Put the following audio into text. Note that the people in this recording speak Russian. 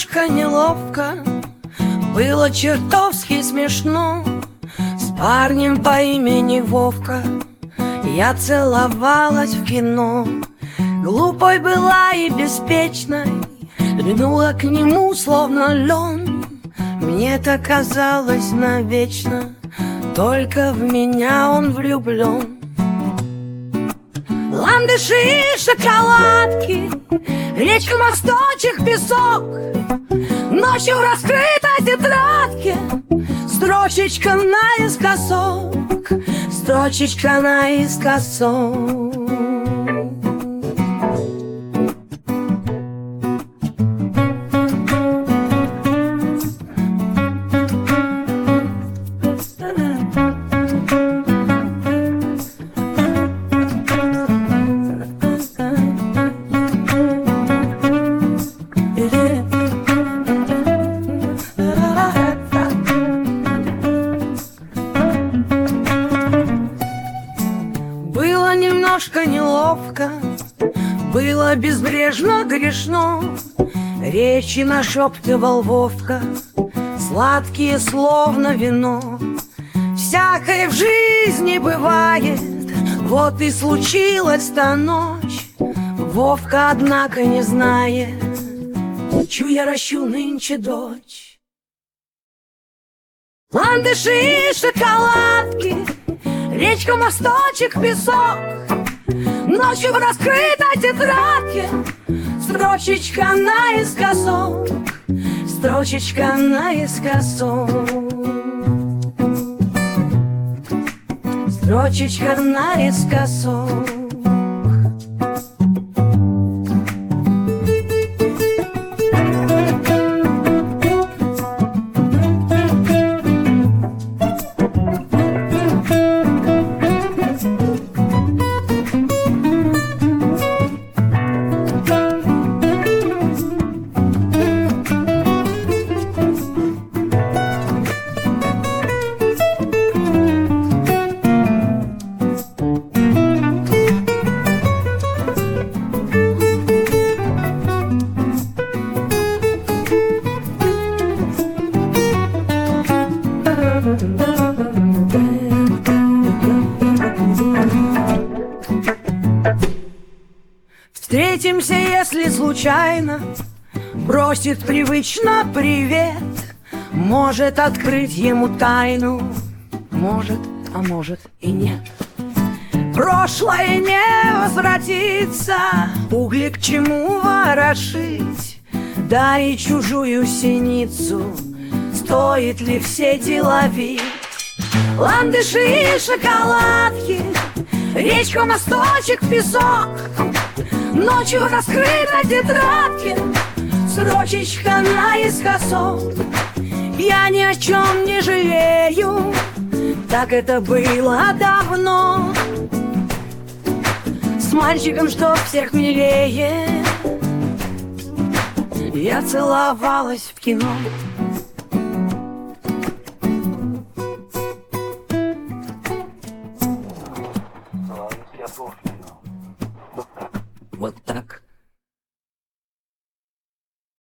немножко неловко, было чертовски смешно. С парнем по имени Вовка я целовалась в кино. Глупой была и беспечной, льнула к нему словно лен. Мне-то казалось навечно, только в меня он влюблен. Ландыши и шоколадки, речка, мосточек, песок. Ночью в раскрытой тетрадке строчечка наискосок, строчечка наискосок. Было немножко неловко, было безбрежно грешно. Речи нашептывал Вовка, сладкие словно вино. Всякое в жизни бывает, вот и случилась та ночь. Вовка, однако, не знает, чью я ращу нынче дочь. Ландыши и шоколадки, речка, мосточек, песок. Ночью в раскрытой тетрадке строчечка наискосок, строчечка наискосок, строчечка наискосок. Встретимся, если случайно, бросит привычно привет. Может открыть ему тайну, может, а может и нет. Прошлое не возвратится, угли к чему ворошить. Да и чужую синицу стоит ли в сети ловить. Ландыши и шоколадки, речка, мосточек, песок. Ночью в раскрытой тетрадке строчечка наискосок. Я ни о чем не жалею, так это было давно. С мальчиком, что всех милее, я целовалась в кино.